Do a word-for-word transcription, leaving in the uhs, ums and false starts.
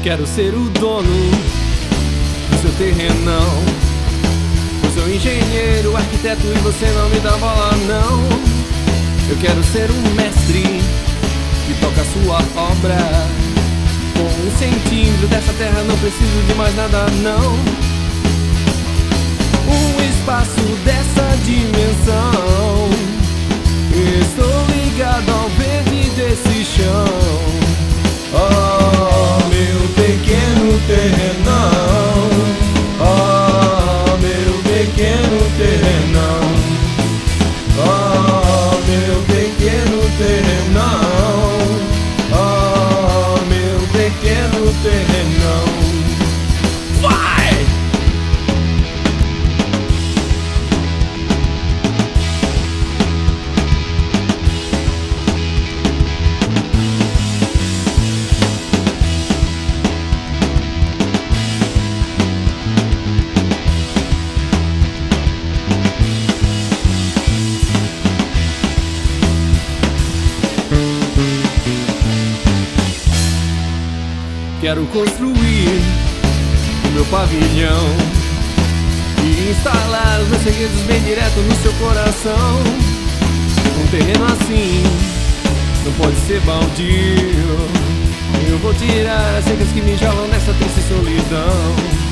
Quero ser o dono do seu terrenão. Eu sou engenheiro, arquiteto e você não me dá bola não. Eu quero ser um mestre que toca a sua obra. Com um centímetro dessa terra não preciso de mais nada não. Um espaço dessa dimensão, estou ligado ao verde desse chão. Oh, meu pequeno terrenão, oh, meu pequeno terrenão, oh, meu pequeno terrenão, oh, meu pequeno terrenão. Vai! Quero construir o meu pavilhão e instalar os meus segredos bem direto no seu coração. Um terreno assim não pode ser baldio. Eu vou tirar as secas que me jogam nessa triste solidão.